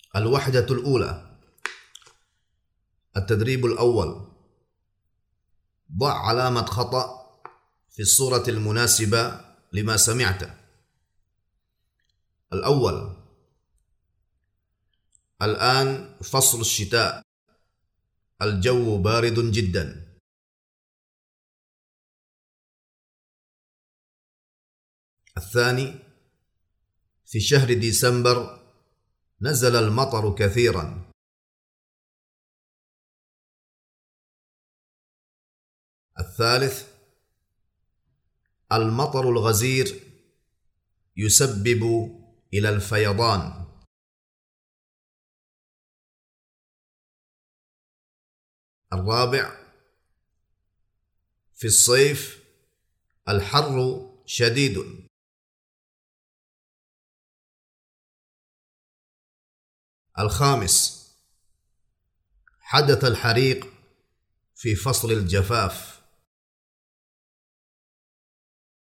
الوحدة الأولى. التدريب الأول: ضع علامة خطأ في الصورة المناسبة لما سمعت. الأول: الآن فصل الشتاء، الجو بارد جدا. الثاني: في شهر ديسمبر نزل المطر كثيرا. الثالث: المطر الغزير يسبب إلى الفيضان. الرابع: في الصيف الحر شديد. الخامس: حدث الحريق في فصل الجفاف.